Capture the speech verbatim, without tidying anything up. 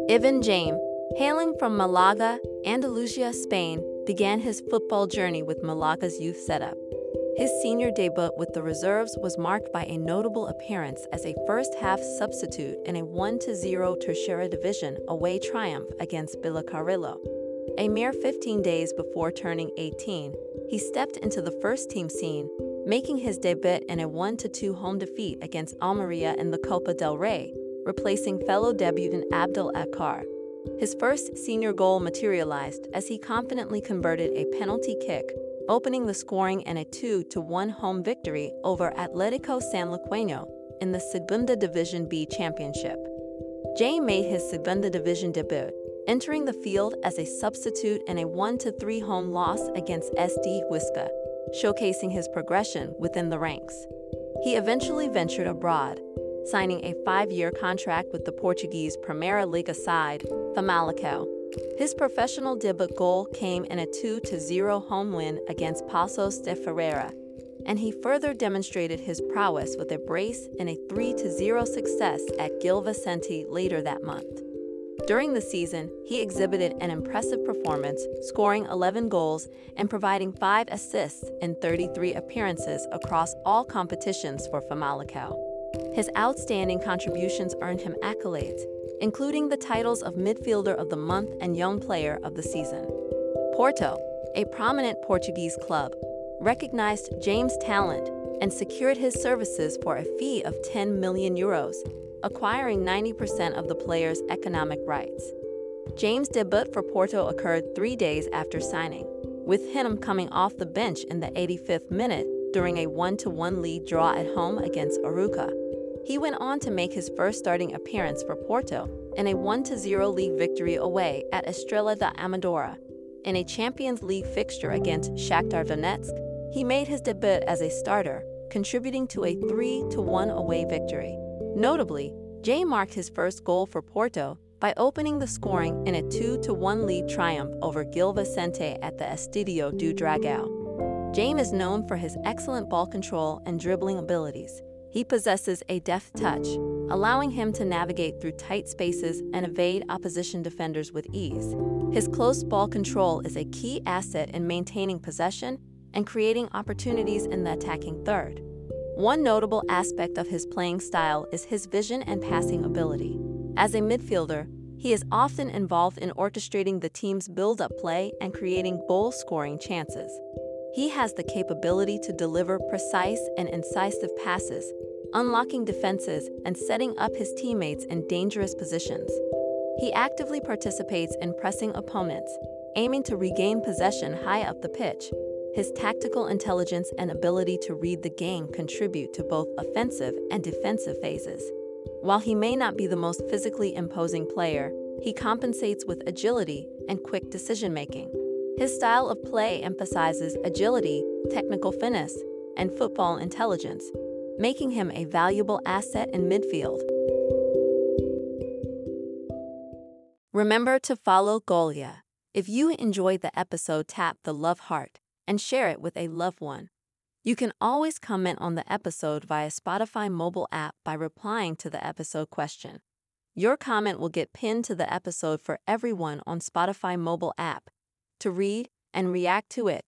Ibn Jaime, hailing from Malaga, Andalusia, Spain, began his football journey with Malaga's youth setup. His senior debut with the reserves was marked by a notable appearance as a first-half substitute in a one to zero Tercera Division away triumph against Villacarrillo. A mere fifteen days before turning eighteen, he stepped into the first-team scene, making his debut in a one to two home defeat against Almeria in the Copa del Rey, replacing fellow debutant Abdel Akar. His first senior goal materialized as he confidently converted a penalty kick, opening the scoring in a two to one home victory over Atlético Sanluqueño in the Segunda Division B Championship. Jaime made his Segunda Division debut, entering the field as a substitute in a one to three home loss against S D Huesca, showcasing his progression within the ranks. He eventually ventured abroad, signing a five-year contract with the Portuguese Primeira Liga side, Famalicão. His professional debut goal came in a two to zero home win against Paços de Ferreira, and he further demonstrated his prowess with a brace in a three to zero success at Gil Vicente later that month. During the season, he exhibited an impressive performance, scoring eleven goals and providing five assists in thirty-three appearances across all competitions for Famalicão. His outstanding contributions earned him accolades, including the titles of Midfielder of the Month and Young Player of the Season. Porto, a prominent Portuguese club, recognized Jaime's talent and secured his services for a fee of ten million euros, acquiring ninety percent of the player's economic rights. Jaime's debut for Porto occurred three days after signing, with him coming off the bench in the eighty-fifth minute during a one to one lead draw at home against Arouca. He went on to make his first starting appearance for Porto in a one to zero league victory away at Estrela da Amadora. In a Champions League fixture against Shakhtar Donetsk, he made his debut as a starter, contributing to a three to one away victory. Notably, Jaime marked his first goal for Porto by opening the scoring in a two to one lead triumph over Gil Vicente at the Estadio do Dragão. Jaime is known for his excellent ball control and dribbling abilities. He possesses a deft touch, allowing him to navigate through tight spaces and evade opposition defenders with ease. His close ball control is a key asset in maintaining possession and creating opportunities in the attacking third. One notable aspect of his playing style is his vision and passing ability. As a midfielder, he is often involved in orchestrating the team's build-up play and creating goal-scoring chances. He has the capability to deliver precise and incisive passes, unlocking defenses and setting up his teammates in dangerous positions. He actively participates in pressing opponents, aiming to regain possession high up the pitch. His tactical intelligence and ability to read the game contribute to both offensive and defensive phases. While he may not be the most physically imposing player, he compensates with agility and quick decision-making. His style of play emphasizes agility, technical finesse, and football intelligence, making him a valuable asset in midfield. Remember to follow Golia. If you enjoyed the episode, tap the love heart and share it with a loved one. You can always comment on the episode via Spotify mobile app by replying to the episode question. Your comment will get pinned to the episode for everyone on Spotify mobile app to read and react to it.